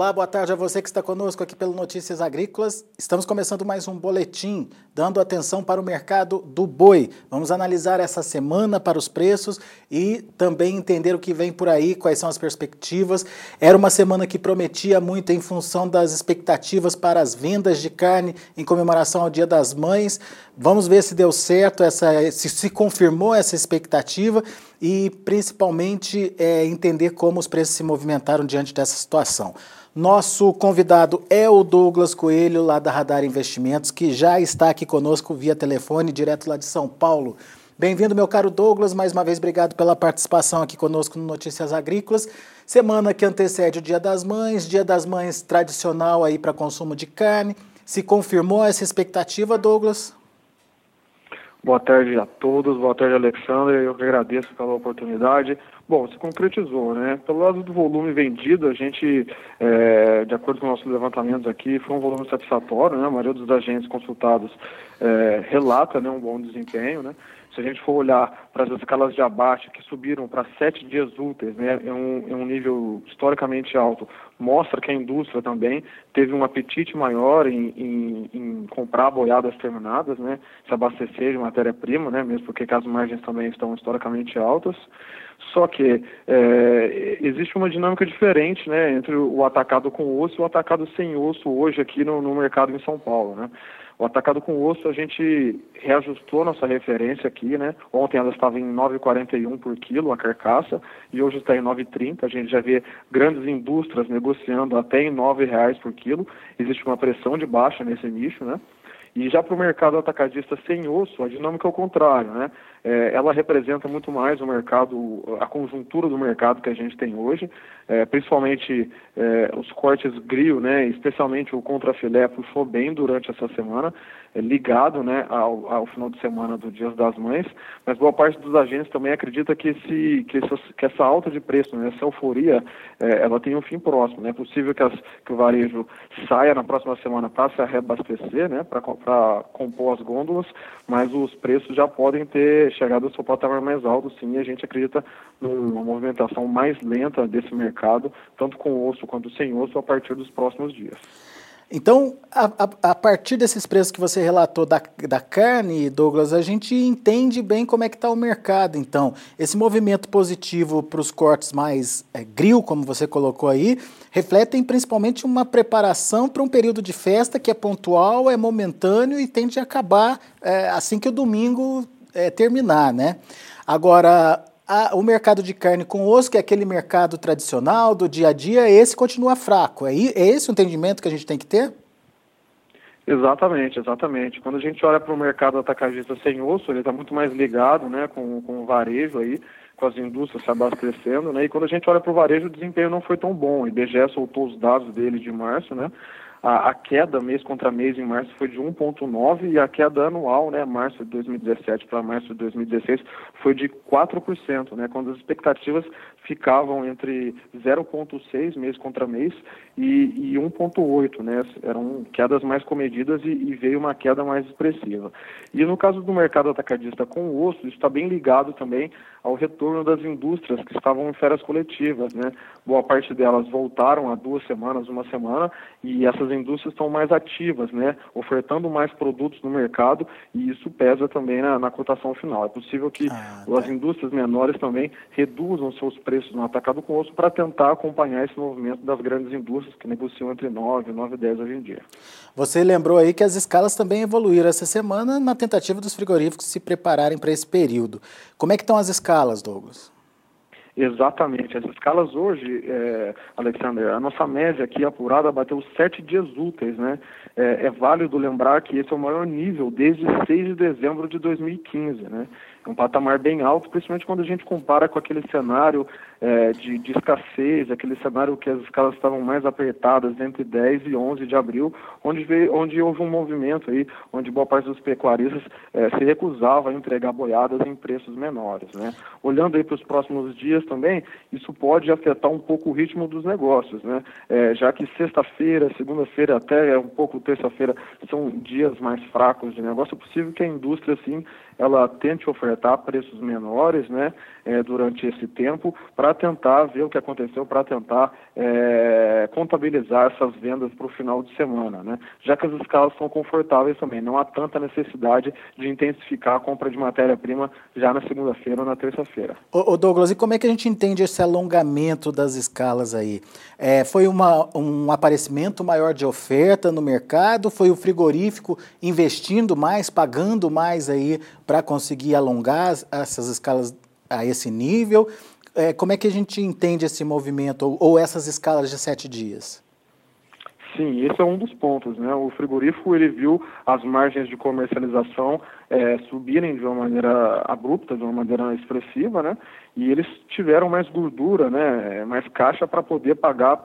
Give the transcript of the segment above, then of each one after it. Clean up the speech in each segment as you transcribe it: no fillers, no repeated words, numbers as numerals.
Olá, boa tarde a você que está conosco aqui pelo Notícias Agrícolas. Estamos começando mais um boletim, dando atenção para o mercado do boi. Vamos analisar essa semana para os preços e também entender o que vem por aí, quais são as perspectivas. Era uma semana que prometia muito em função das expectativas para as vendas de carne em comemoração ao Dia das Mães. Vamos ver se deu certo, se confirmou essa expectativa e principalmente entender como os preços se movimentaram diante dessa situação. Nosso convidado é o Douglas Coelho, lá da Radar Investimentos, que já está aqui conosco via telefone, direto lá de São Paulo. Bem-vindo, meu caro Douglas, mais uma vez obrigado pela participação aqui conosco no Notícias Agrícolas. Semana que antecede o Dia das Mães tradicional aí para consumo de carne. Se confirmou essa expectativa, Douglas? Boa tarde a todos, boa tarde, Alexandre, eu que agradeço pela oportunidade. Bom, se concretizou, né? Pelo lado do volume vendido, a gente, de acordo com nossos levantamentos aqui, foi um volume satisfatório, né? A maioria dos agentes consultados relata, né, um bom desempenho, né? Se a gente for olhar para as escalas de abate, que subiram para 7 dias úteis, né, é um nível historicamente alto, mostra que a indústria também teve um apetite maior em comprar boiadas terminadas, né, se abastecer de matéria-prima, né, mesmo porque as margens também estão historicamente altas. Só que existe uma dinâmica diferente, né, entre o atacado com osso e o atacado sem osso hoje aqui no mercado em São Paulo, né. O atacado com osso, a gente reajustou nossa referência aqui, né? Ontem ela estava em 9,41 por quilo, a carcaça, e hoje está em 9,30. A gente já vê grandes indústrias negociando até em R$ 9 por quilo. Existe uma pressão de baixa nesse nicho, né? E já para o mercado atacadista sem osso, a dinâmica é o contrário, né? Ela representa muito mais o mercado, a conjuntura do mercado que a gente tem hoje, principalmente os cortes grill, né? Especialmente o contrafilé puxou bem durante essa semana, ligado, né, ao final de semana do Dia das Mães, mas boa parte dos agentes também acredita que essa alta de preço, né, essa euforia, ela tem um fim próximo, né? É possível que o varejo saia na próxima semana para se reabastecer, né, para compor as gôndolas, mas os preços já podem ter chegado ao seu patamar mais alto, sim, e a gente acredita numa movimentação mais lenta desse mercado, tanto com osso quanto sem osso, a partir dos próximos dias. Então, a partir desses preços que você relatou da carne, Douglas, a gente entende bem como é que está o mercado. Então, esse movimento positivo para os cortes mais grill, como você colocou aí, refletem principalmente uma preparação para um período de festa que é pontual, é momentâneo e tende a acabar assim que o domingo terminar, né? Agora, o mercado de carne com osso, que é aquele mercado tradicional do dia a dia, esse continua fraco. É esse o entendimento que a gente tem que ter? Exatamente, exatamente. Quando a gente olha para o mercado atacadista sem osso, ele está muito mais ligado, né, com o varejo aí, com as indústrias se abastecendo, né? E quando a gente olha para o varejo, o desempenho não foi tão bom. O IBGE soltou os dados dele de março, né? A queda mês contra mês em março foi de 1,9% e a queda anual, né, março de 2017 para março de 2016, foi de 4%, né, quando as expectativas ficavam entre 0,6% mês contra mês e 1,8%, né, eram quedas mais comedidas e veio uma queda mais expressiva. E no caso do mercado atacadista com osso, isso está bem ligado também ao retorno das indústrias que estavam em férias coletivas, né, boa parte delas voltaram há 2 semanas, 1 semana, e essas indústrias estão mais ativas, né, ofertando mais produtos no mercado, e isso pesa também na cotação final. É possível que as indústrias menores também reduzam seus preços no atacado com osso para tentar acompanhar esse movimento das grandes indústrias que negociam entre 9 e 9,10 hoje em dia. Você lembrou aí que as escalas também evoluíram essa semana na tentativa dos frigoríficos se prepararem para esse período. Como é que estão as escalas, Douglas? Exatamente. As escalas hoje, Alexander, a nossa média aqui apurada bateu 7 dias úteis, né? É válido lembrar que esse é o maior nível desde 6 de dezembro de 2015, né? É um patamar bem alto, principalmente quando a gente compara com aquele cenário de escassez, aquele cenário que as escalas estavam mais apertadas entre 10 e 11 de abril, onde houve um movimento aí, onde boa parte dos pecuaristas se recusava a entregar boiadas em preços menores, né? Olhando aí para os próximos dias também, isso pode afetar um pouco o ritmo dos negócios, né? Já que sexta-feira, segunda-feira, até um pouco terça-feira, são dias mais fracos de negócio, é possível que a indústria, assim, ela tente ofertar preços menores, né, durante esse tempo, para tentar ver o que aconteceu, para tentar contabilizar essas vendas para o final de semana, né, já que as escalas são confortáveis também, não há tanta necessidade de intensificar a compra de matéria-prima já na segunda-feira ou na terça-feira. Ô Douglas, e como é que a gente entende esse alongamento das escalas aí? Foi um aparecimento maior de oferta no mercado? Foi o frigorífico investindo mais, pagando mais aí para conseguir alongar essas escalas a esse nível? Como é que a gente entende esse movimento ou essas escalas de 7 dias? Sim, esse é um dos pontos, né? O frigorífico, ele viu as margens de comercialização subirem de uma maneira abrupta, de uma maneira expressiva, né? E eles tiveram mais gordura, né? Mais caixa para poder pagar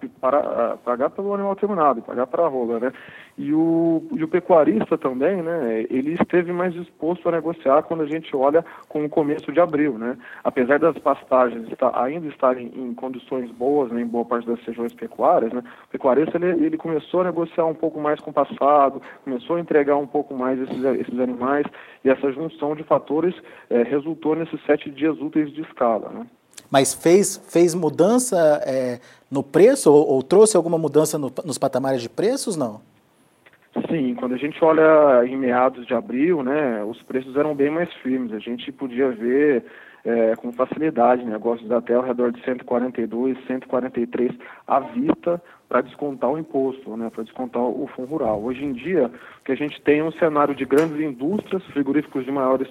pagar pelo animal terminado, pagar para a rola, né? E o pecuarista também, né? Ele esteve mais disposto a negociar quando a gente olha com o começo de abril, né? Apesar das pastagens ainda estarem em condições boas, né, em boa parte das regiões pecuárias, né? O pecuarista ele começou a negociar um pouco mais com o passado, começou a entregar um pouco mais esses animais, e essa junção de fatores resultou nesses 7 dias úteis de escala, né? Mas fez mudança no preço ou trouxe alguma mudança nos patamares de preços, não? Sim, quando a gente olha em meados de abril, né, os preços eram bem mais firmes. A gente podia ver com facilidade negócios até ao redor de 142, 143 à vista para descontar o imposto, né, para descontar o fundo rural. Hoje em dia, o que a gente tem é um cenário de grandes indústrias, frigoríficos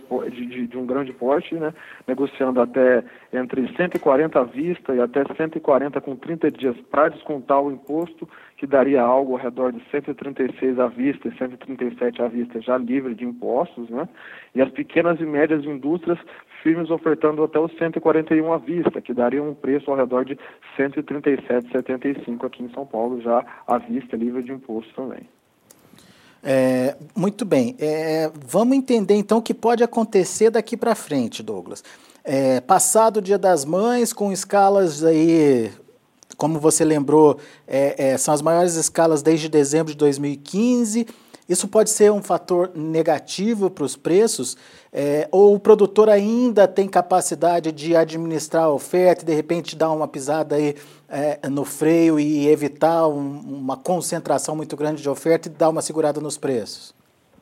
de um grande porte, né, negociando até entre 140 à vista e até 140 com 30 dias para descontar o imposto, que daria algo ao redor de 136 à vista e 137 à vista já livre de impostos, né, e as pequenas e médias indústrias firmes ofertando até os 141 à vista, que daria um preço ao redor de 137,75 aqui em São Paulo, já à vista, livre de imposto também. Muito bem. Vamos entender então o que pode acontecer daqui para frente, Douglas. Passado o Dia das Mães, com escalas aí, como você lembrou, são as maiores escalas desde dezembro de 2015. Isso pode ser um fator negativo para os preços, ou o produtor ainda tem capacidade de administrar a oferta e de repente dar uma pisada aí, no freio e evitar uma concentração muito grande de oferta e dar uma segurada nos preços?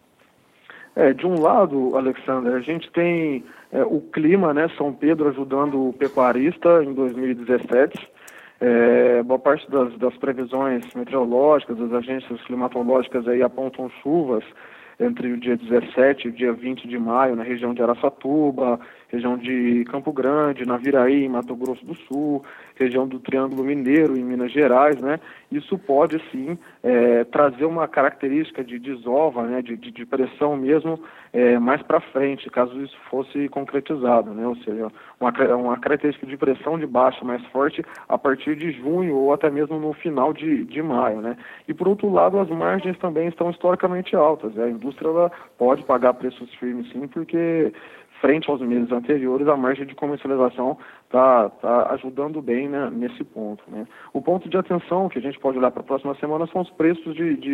De um lado, Alexandre, a gente tem o clima, né, São Pedro ajudando o pecuarista em 2017. Boa parte das previsões meteorológicas, das agências climatológicas aí apontam chuvas entre o dia 17 e o dia 20 de maio na região de Araçatuba, região de Campo Grande, Naviraí, em Mato Grosso do Sul, região do Triângulo Mineiro, em Minas Gerais, né? Isso pode, sim, trazer uma característica de desova, né? de pressão mesmo, mais para frente, caso isso fosse concretizado, né? Ou seja, uma característica de pressão de baixa mais forte a partir de junho ou até mesmo no final de maio, né? E, por outro lado, as margens também estão historicamente altas, né? A indústria ela pode pagar preços firmes, sim, porque frente aos meses anteriores, a margem de comercialização está ajudando bem, né, nesse ponto, né? O ponto de atenção que a gente pode olhar para a próxima semana são os preços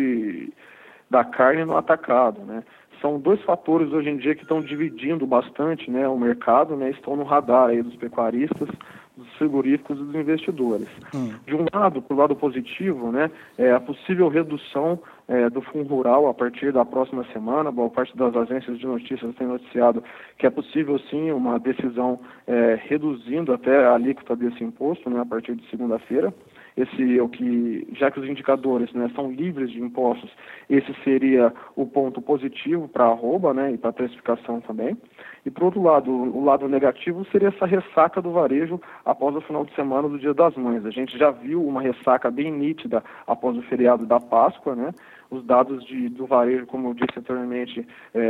da carne no atacado, né? São dois fatores hoje em dia que estão dividindo bastante, né, o mercado, né, estão no radar aí dos pecuaristas, dos frigoríficos e dos investidores. De um lado, para o lado positivo, né, a possível redução do fundo rural a partir da próxima semana. Boa parte das agências de notícias tem noticiado que é possível sim uma decisão reduzindo até a alíquota desse imposto, né, a partir de segunda-feira. Esse é o que, já que os indicadores, né, são livres de impostos, esse seria o ponto positivo para a arroba, né, e para a precificação também. E, por outro lado, o lado negativo seria essa ressaca do varejo após o final de semana do Dia das Mães. A gente já viu uma ressaca bem nítida após o feriado da Páscoa, né? Os dados do varejo, como eu disse anteriormente,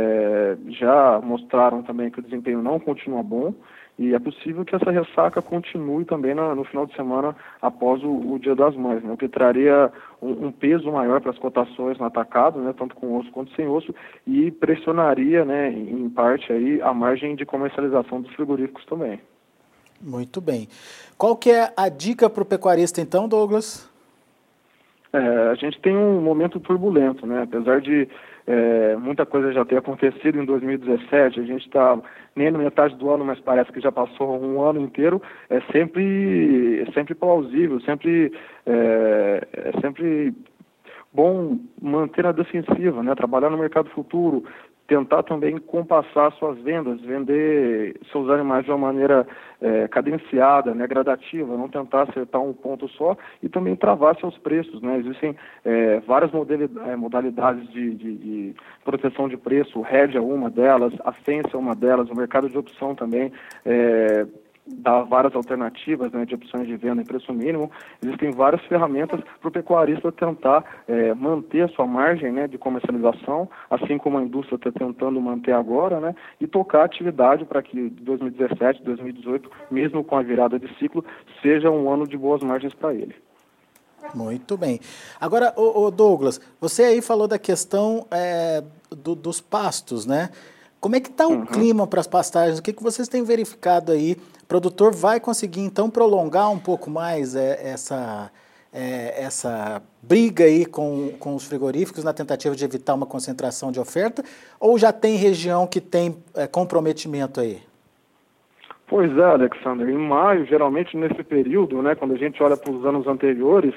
já mostraram também que o desempenho não continua bom. E é possível que essa ressaca continue também no final de semana após o Dia das Mães, né? O que traria um peso maior para as cotações no atacado, né? Tanto com osso quanto sem osso, e pressionaria, né, em parte aí, a margem de comercialização dos frigoríficos também. Muito bem. Qual que é a dica para o pecuarista então, Douglas? A gente tem um momento turbulento, né? Apesar de muita coisa já tem acontecido em 2017, a gente está nem na metade do ano, mas parece que já passou um ano inteiro, é sempre plausível, é sempre bom manter a defensiva, né? Trabalhar no mercado futuro, tentar também compassar suas vendas, vender seus animais de uma maneira cadenciada, né, gradativa, não tentar acertar um ponto só e também travar seus preços, né? Existem várias modalidades de proteção de preço, o hedge é uma delas, a fence é uma delas, o mercado de opção também dá várias alternativas, né, de opções de venda em preço mínimo. Existem várias ferramentas para o pecuarista tentar manter a sua margem, né, de comercialização, assim como a indústria está tentando manter agora, né, e tocar a atividade para que 2017, 2018, mesmo com a virada de ciclo, seja um ano de boas margens para ele. Muito bem. Agora, o Douglas, você aí falou da questão dos pastos, né? Como é que está o clima para as pastagens? O que vocês têm verificado aí? O produtor vai conseguir, então, prolongar um pouco mais essa briga aí com os frigoríficos na tentativa de evitar uma concentração de oferta? Ou já tem região que tem comprometimento aí? Pois é, Alexandre. Em maio, geralmente nesse período, né, quando a gente olha para os anos anteriores,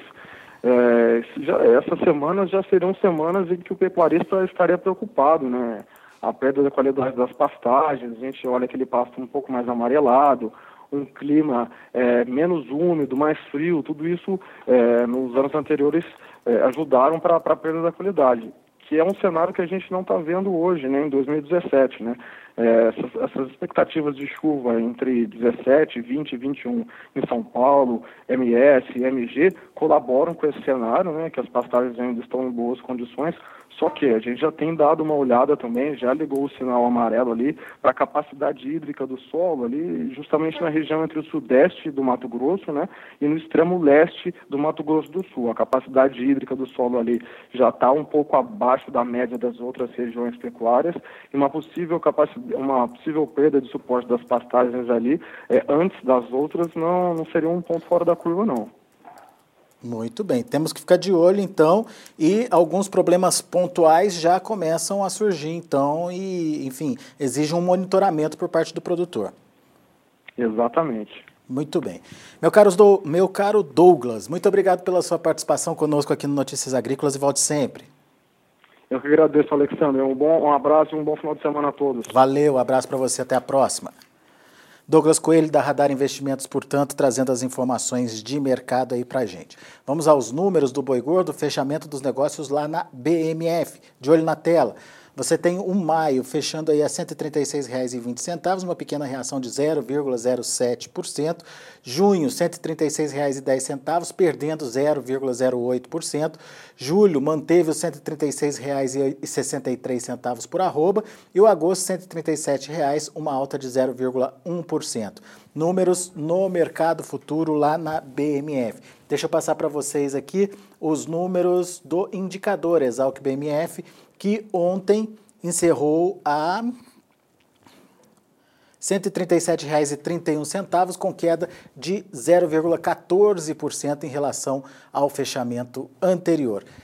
essas semanas já seriam semanas em que o pecuarista estaria preocupado, né? A perda da qualidade das pastagens, a gente olha aquele pasto um pouco mais amarelado, um clima menos úmido, mais frio, tudo isso nos anos anteriores ajudaram para a perda da qualidade, que é um cenário que a gente não está vendo hoje, né, em 2017, né? Essas expectativas de chuva entre 17, 20 e 21 em São Paulo, MS, MG, colaboram com esse cenário, né, que as pastagens ainda estão em boas condições, só que a gente já tem dado uma olhada também, já ligou o sinal amarelo ali para a capacidade hídrica do solo ali, justamente na região entre o sudeste do Mato Grosso, né, e no extremo leste do Mato Grosso do Sul. A capacidade hídrica do solo ali já está um pouco abaixo da média das outras regiões pecuárias e uma possível perda de suporte das pastagens ali antes das outras não seria um ponto fora da curva, não. Muito bem, temos que ficar de olho então, e alguns problemas pontuais já começam a surgir então, e enfim, exige um monitoramento por parte do produtor. Exatamente. Muito bem. Meu caro Douglas, muito obrigado pela sua participação conosco aqui no Notícias Agrícolas e volte sempre. Eu que agradeço, Alexandre. Um abraço e um bom final de semana a todos. Valeu, abraço para você, até a próxima. Douglas Coelho, da Radar Investimentos, portanto, trazendo as informações de mercado aí para a gente. Vamos aos números do boi gordo, fechamento dos negócios lá na BMF. De olho na tela. Você tem um maio fechando aí a R$ 136,20, uma pequena reação de 0,07%. Junho, R$ 136,10, perdendo 0,08%. Julho, manteve os R$ 136,63 por arroba. E o agosto, R$ 137,00, uma alta de 0,1%. Números no mercado futuro lá na BMF. Deixa eu passar para vocês aqui os números do indicador Exalc BMF, que ontem encerrou a R$ 137,31, com queda de 0,14% em relação ao fechamento anterior. R$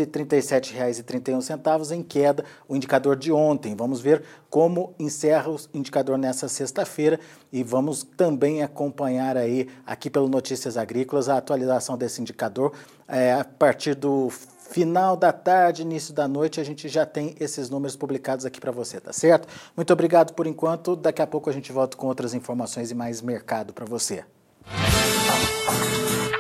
137,31 em queda, o indicador de ontem. Vamos ver como encerra o indicador nessa sexta-feira e vamos também acompanhar aí, aqui pelo Notícias Agrícolas, a atualização desse indicador a partir do final da tarde, início da noite, a gente já tem esses números publicados aqui para você, tá certo? Muito obrigado por enquanto, daqui a pouco a gente volta com outras informações e mais mercado para você.